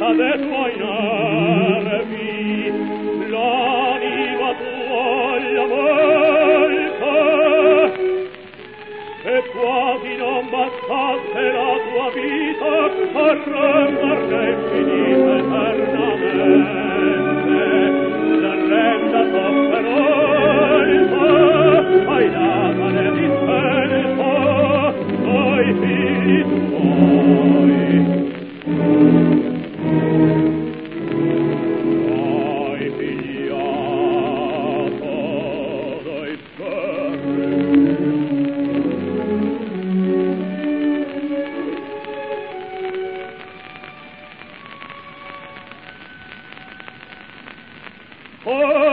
de tuoi nervi, l'anima tua molto, e quasi non bastasse la tua vita a renderle infinita eternamente, la renda sofferenza hai data nel dispenso ai figli tuoi. Hai figliato dai ferri.